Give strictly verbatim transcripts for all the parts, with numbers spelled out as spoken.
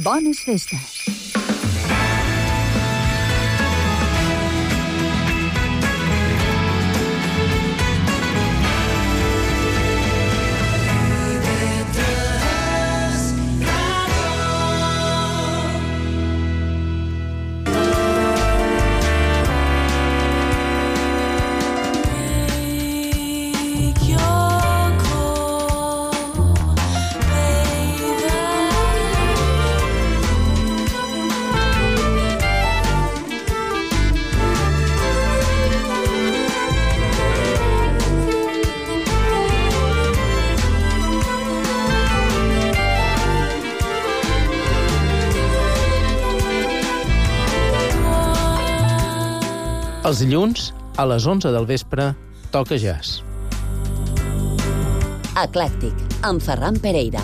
Bones festes. Els dilluns, a les onze del vespre, toca jazz. Eclèctic, amb Ferran Pereira.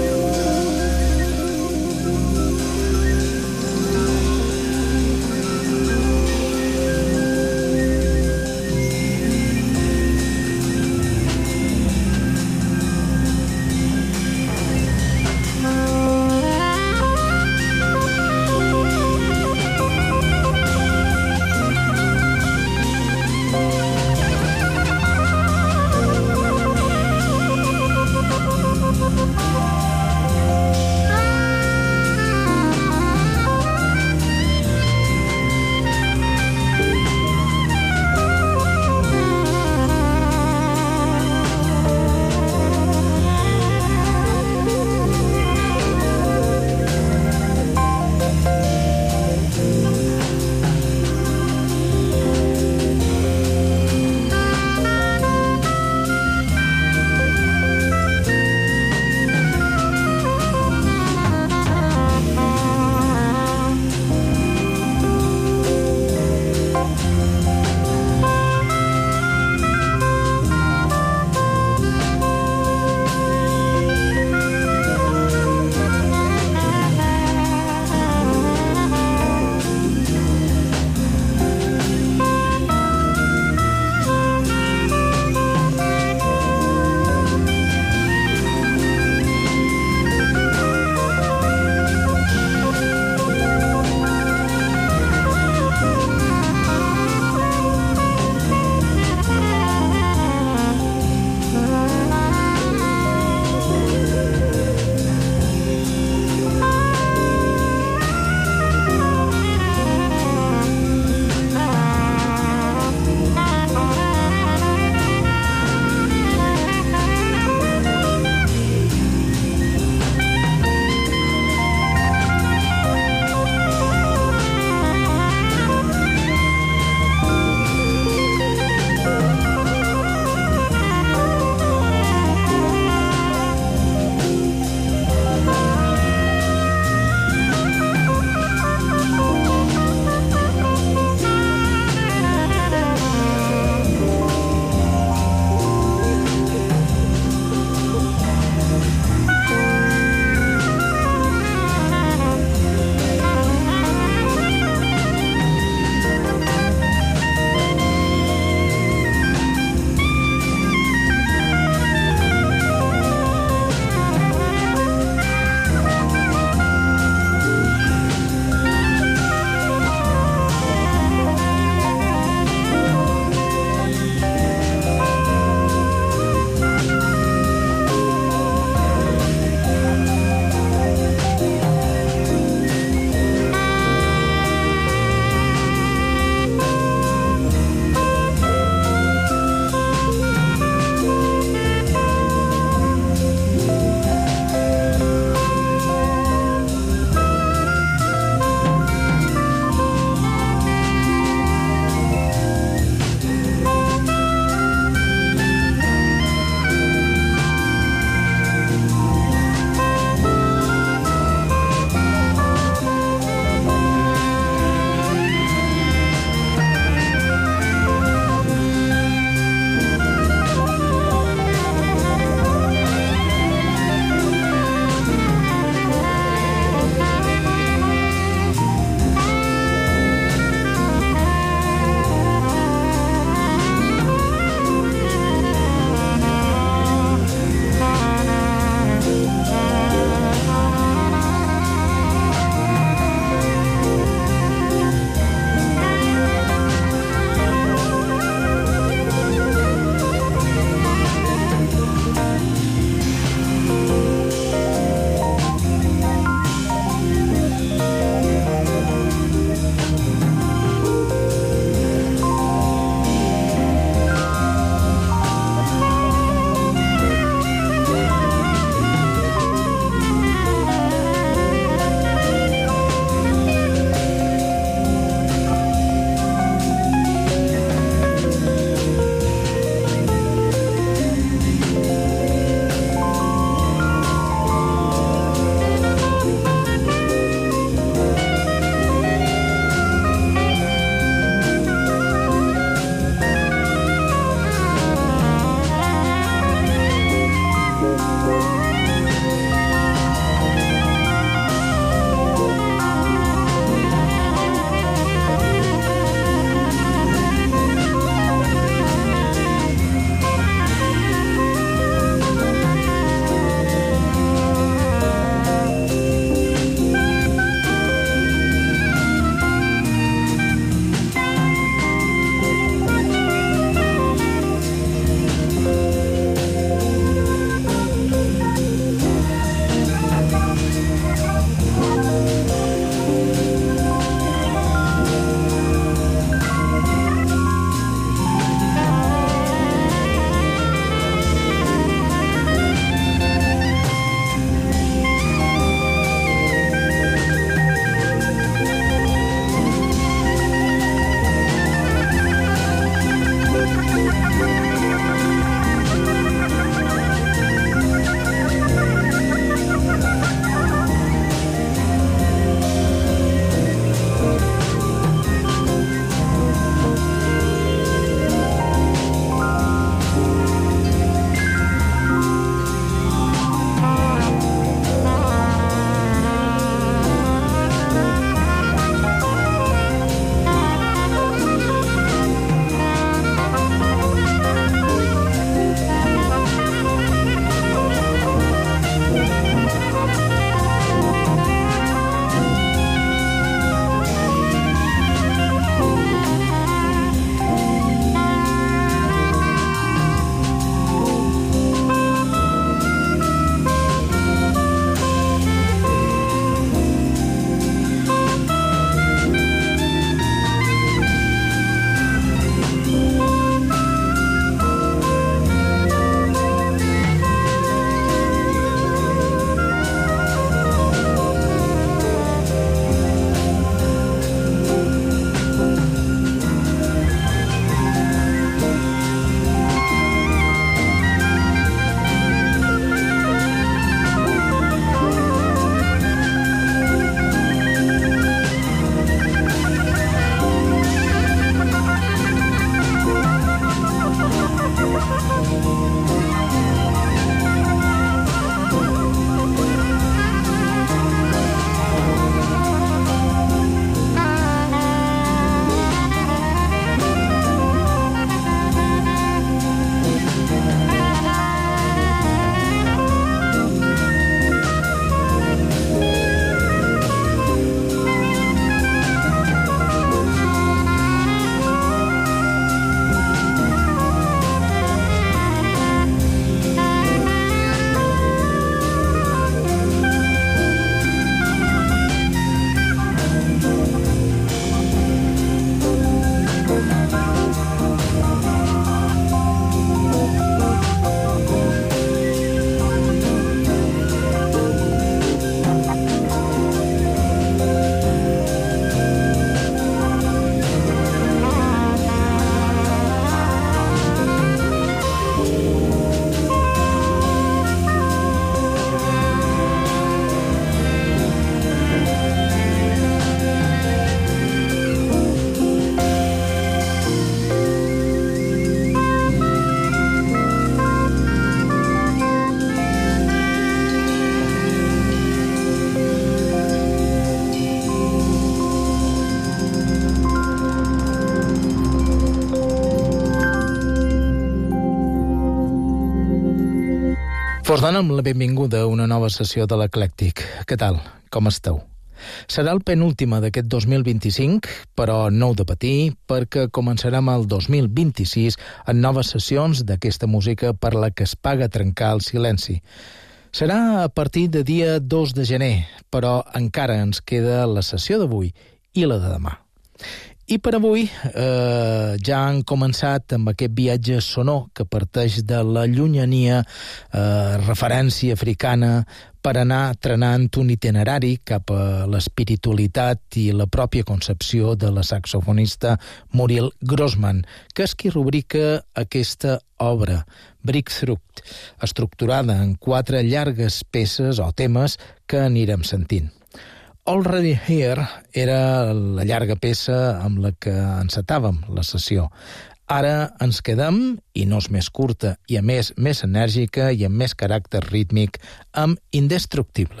Fos dona'm la benvinguda a una nova sessió de l'Eclèctic. Què tal? Com esteu? Serà el penúltima d'aquest dos mil vint-i-cinc, però no heu de patir, perquè començarem el dos mil vint-i-sis en noves sessions d'aquesta música per la que es paga trencar el silenci. Serà a partir de dia dos de gener, però encara ens queda la sessió d'avui i la de demà. I per avui eh, ja han començat amb aquest viatge sonor que parteix de la llunyania, eh, referència africana, per anar trenant un itinerari cap a l'espiritualitat i la pròpia concepció de la saxofonista Muriel Grossman, que és qui rubrica aquesta obra, Breakthrough, estructurada en quatre llargues peces o temes que anirem sentint. Already Here era la llarga peça amb la que encetàvem la sessió. Ara ens quedem, i no és més curta, i a més més enèrgica i amb més caràcter rítmic, amb Indestructible.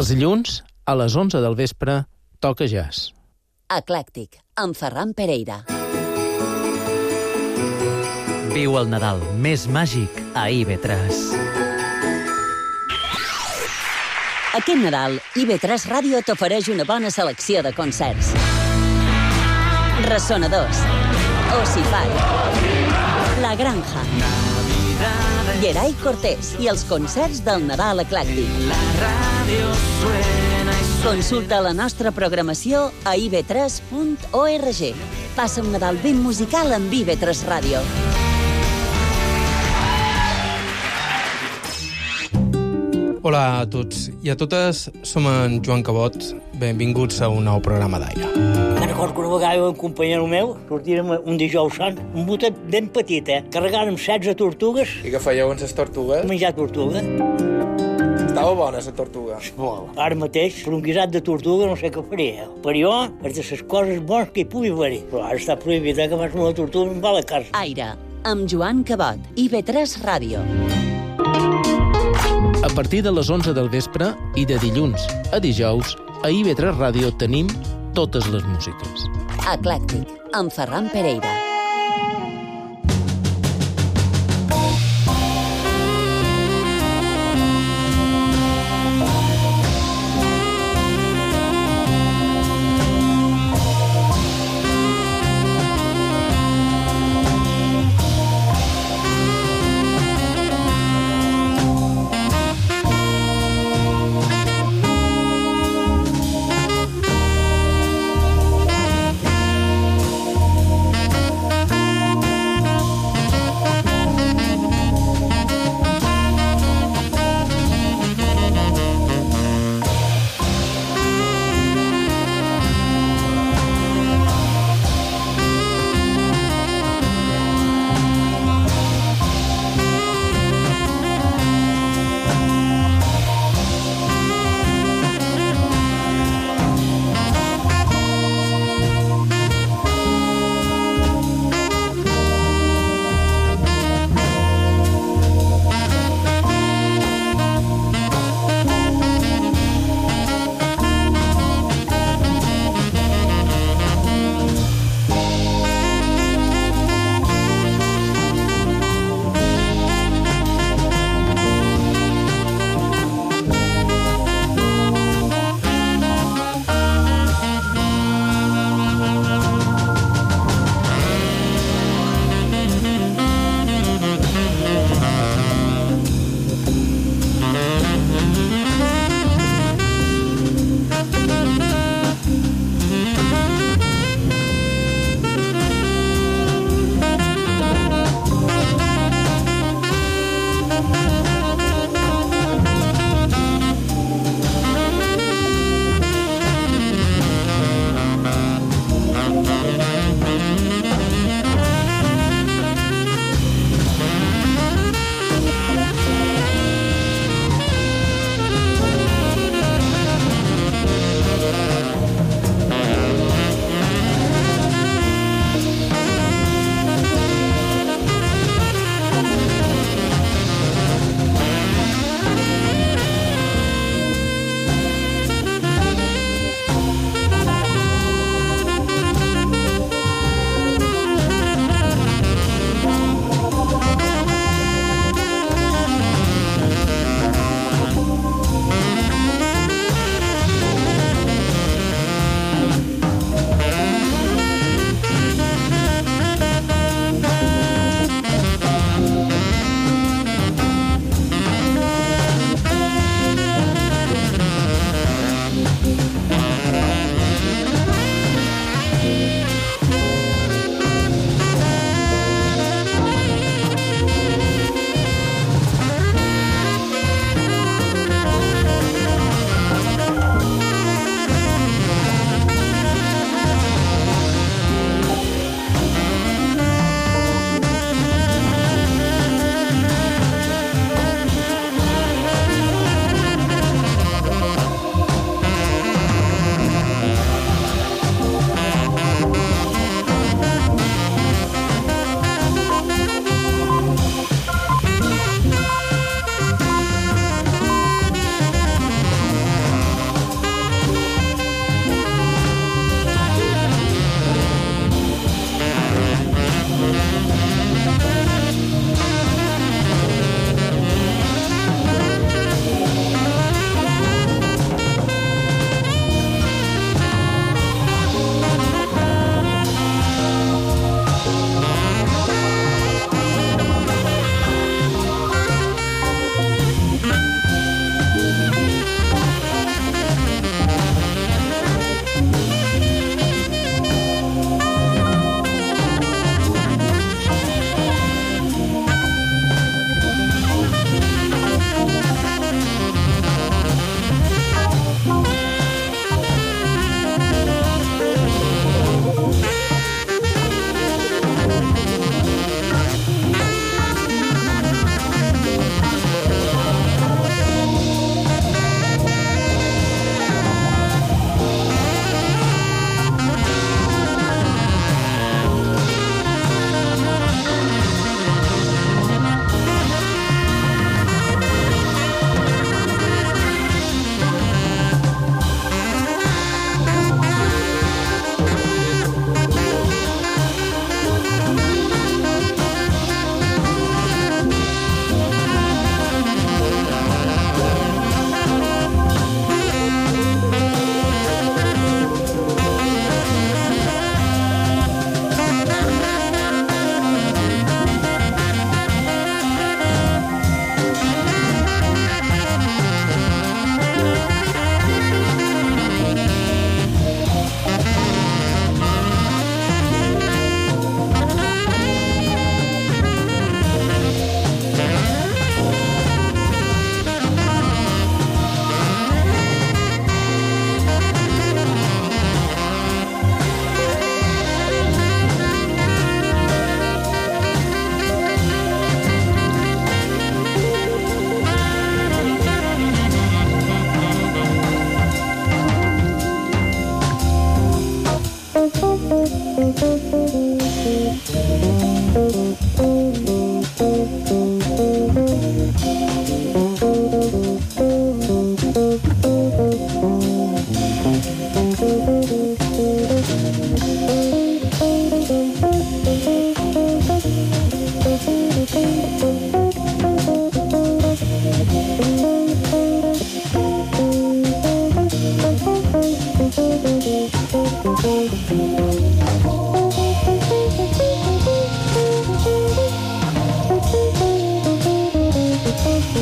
Els dilluns, a les onze del vespre, toca jazz. Eclèctic, amb Ferran Pereira. Viu el Nadal més màgic a I V tres. Aquest Nadal, I V tres Ràdio t'ofereix una bona selecció de concerts. Ressonadors, Ossify, La Granja, Geray Cortés i els concerts del Nadal Eclèctic. Consulta la nostra programació a i ve tres punt org. Passa un Nadal ben musical amb I V tres Ràdio. Hola a tots i a totes, som en Joan Cabot. Benvinguts a un nou programa d'Aire. Me'n recordo que una vegada un companyero meu sortírem un dijous sant, un botet ben petit, eh? Carregàrem setze tortugues. I què fèieu amb les tortugues? Menjar tortuga. Estava bona, la tortuga. Molt. Ara mateix, per un guisat de tortuga no sé què faria. Per jo, és de les coses bones que hi pugui haver-hi. Però ara està prohibit, eh, que fas una tortuga i em va a la casa. Aire, amb Joan Cabot, I V tres Ràdio. A partir de les onze del vespre i de dilluns a dijous, a I V tres Ràdio tenim totes les músiques. Eclèctic, amb Ferran Pereira.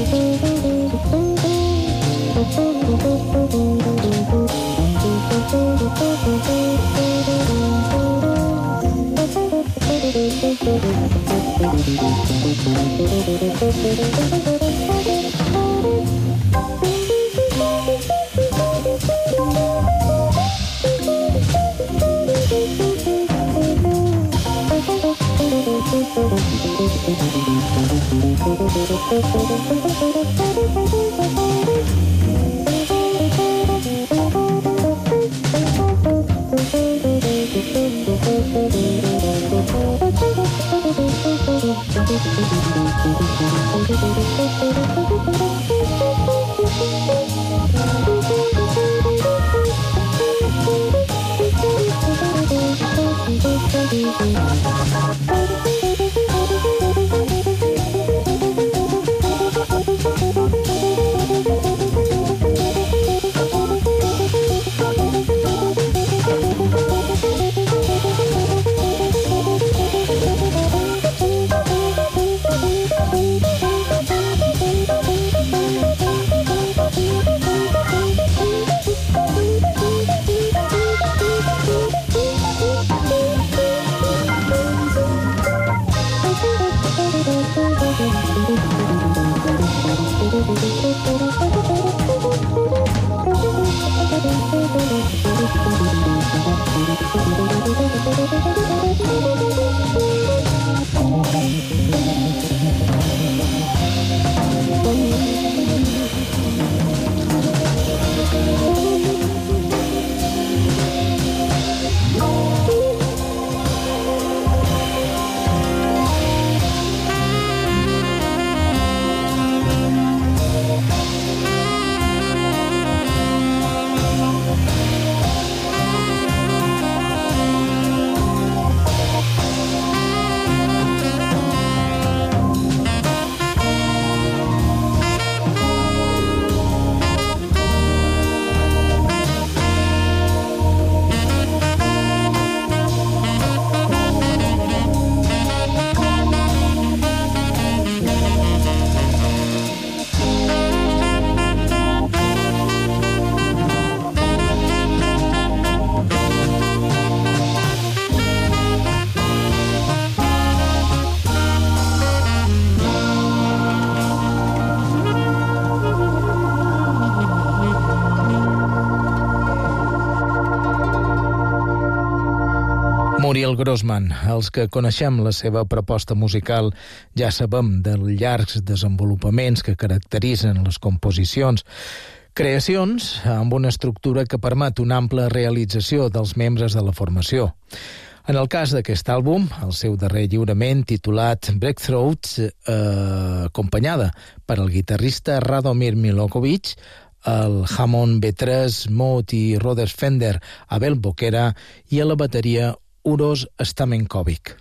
Muriel Grossman. Els que coneixem la seva proposta musical ja sabem dels llargs desenvolupaments que caracteritzen les composicions. Creacions amb una estructura que permet una ampla realització dels membres de la formació. En el cas d'aquest àlbum, el seu darrer lliurament, titulat Breakthroughs, eh, acompanyada per el guitarrista Radomir Milokovic, el Hammond B tres, Moog i Rhodes Fender Abel Boquera i a la bateria Uros Stamenkovic.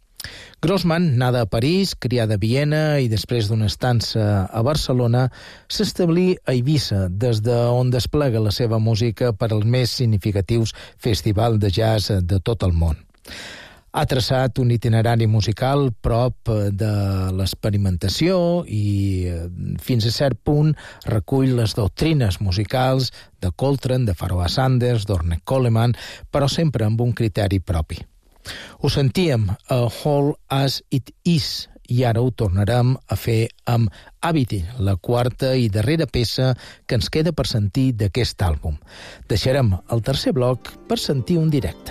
Grossman, nada a París, criada a Viena i després d'una estança a Barcelona, s'establí a Eivissa, des d'on desplega la seva música per als més significatius festivals de jazz de tot el món. Ha traçat un itinerari musical prop de l'experimentació i, fins a cert punt, recull les doctrines musicals de Coltrane, de Pharoah Sanders, d'Ornette Coleman, però sempre amb un criteri propi. Ho sentíem a All As It Is i ara ho tornarem a fer amb Habiti, la quarta i darrera peça que ens queda per sentir d'aquest àlbum. Deixarem el tercer bloc per sentir un directe.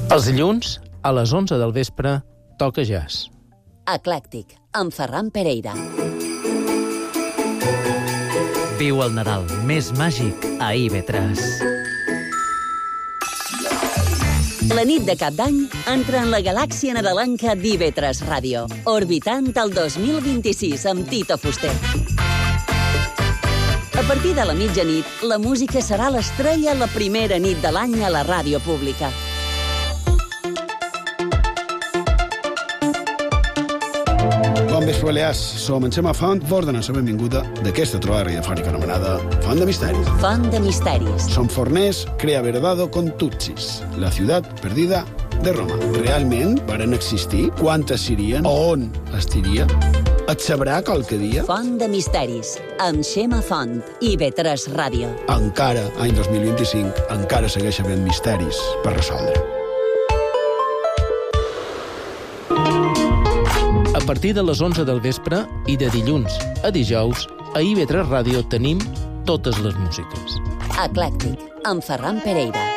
Els dilluns, a les onze del vespre, toca jazz. Eclèctic, amb Ferran Pereira. Viu el Nadal més màgic a I V tres. La nit de Cap d'Any entra en la galàxia nadalenca d'I V tres Ràdio, orbitant el dos mil vint-i-sis amb Tito Fuster. A partir de la mitjanit, la música serà l'estrella la primera nit de l'any a la ràdio pública. Bon vespre, Balears. Som en Xema Font, vos donem la benvinguda d'aquesta trobada radiofònica anomenada Font de Misteris. Font de Misteris. Som Fornés, crea verdado con Tutsis, la ciutat perdida de Roma. Realment varen existir? Quantes serien? On estiria? Et sabrà qualque dia? Font de Misteris, amb Xema Font, I V tres Ràdio. Encara, any dos mil vint-i-cinc, encara segueix havent misteris per resoldre. A partir de les onze del vespre i de dilluns a dijous, a I V tres Ràdio tenim totes les músiques. Eclèctic, amb Ferran Pereira.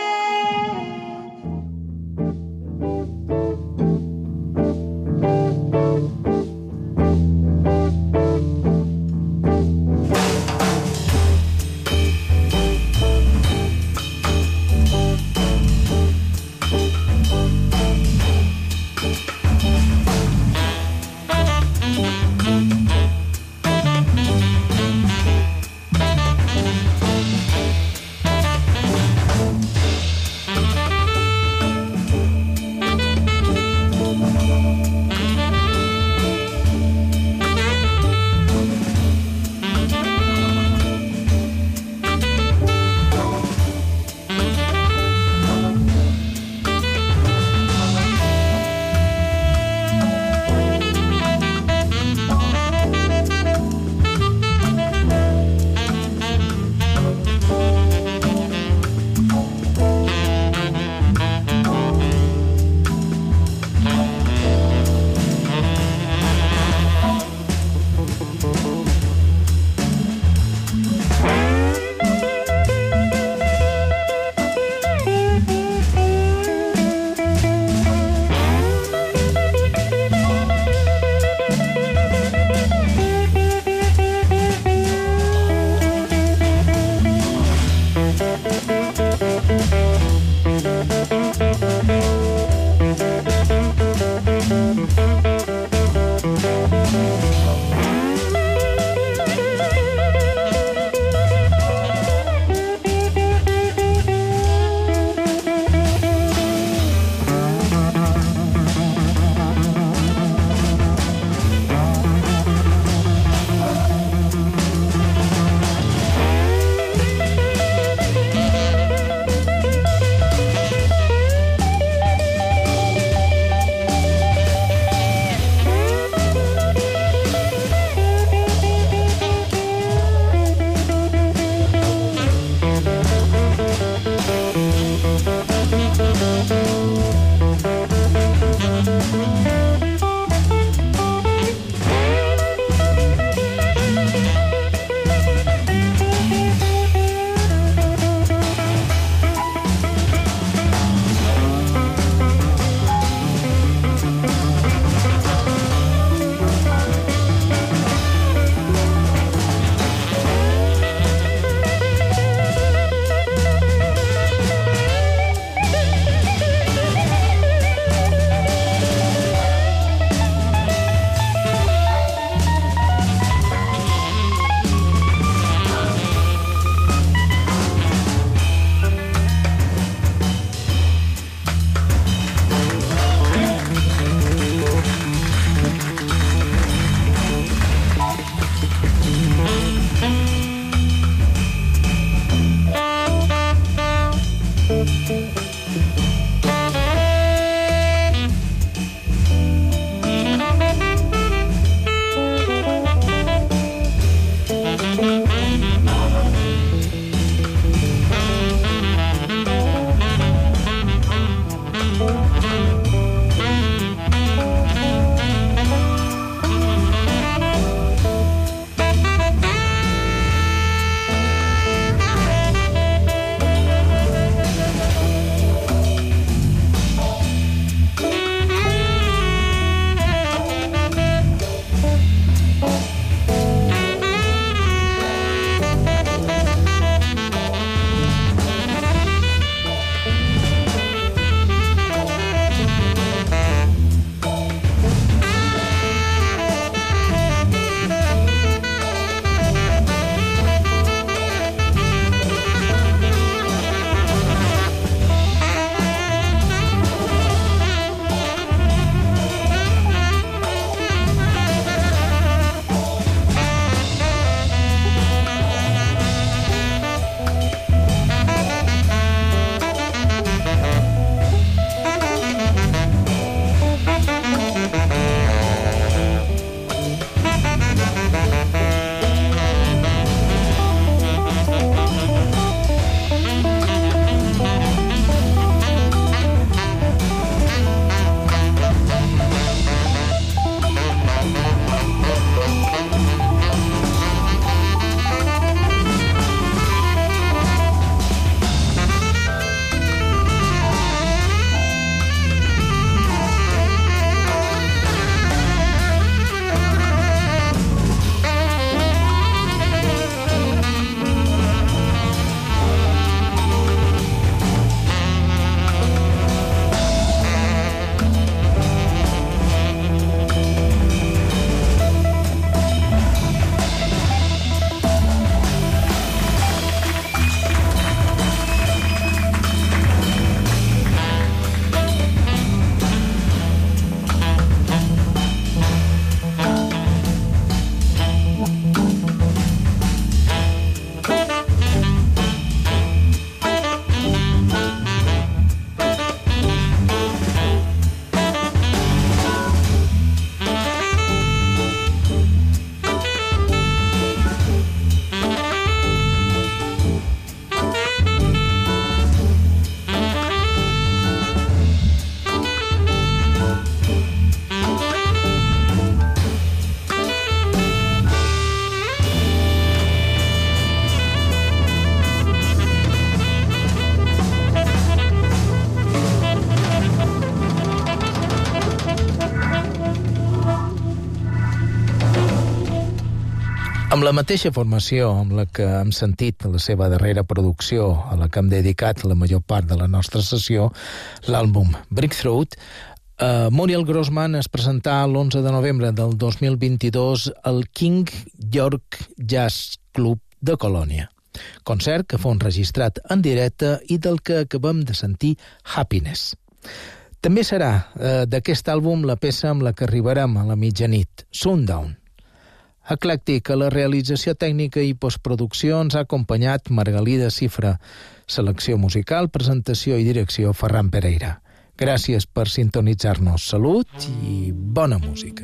Amb la mateixa formació amb la que hem sentit la seva darrera producció, a la que hem dedicat la major part de la nostra sessió, l'àlbum Breakthrough, Uh, Muriel Grossman es presentà l'onze de novembre del dos mil vint-i-dos al King York Jazz Club de Colònia. Concert que fou enregistrat en directe i del que acabem de sentir Happiness. També serà uh, d'aquest àlbum la peça amb la que arribarem a la mitjanit, Sundown. Eclèctic, a la realització tècnica i postproducció ens ha acompanyat Margalida Cifra. Selecció musical, presentació i direcció Ferran Pereira. Gràcies per sintonitzar-nos. Salut i bona música.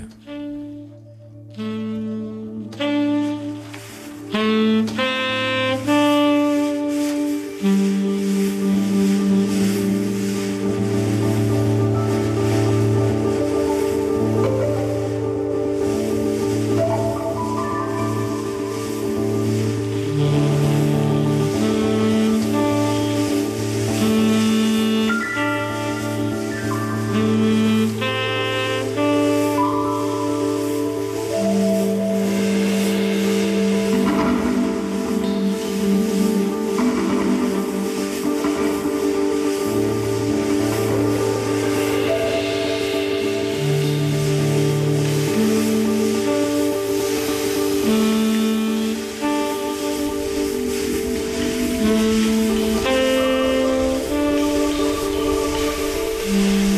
Mm-hmm.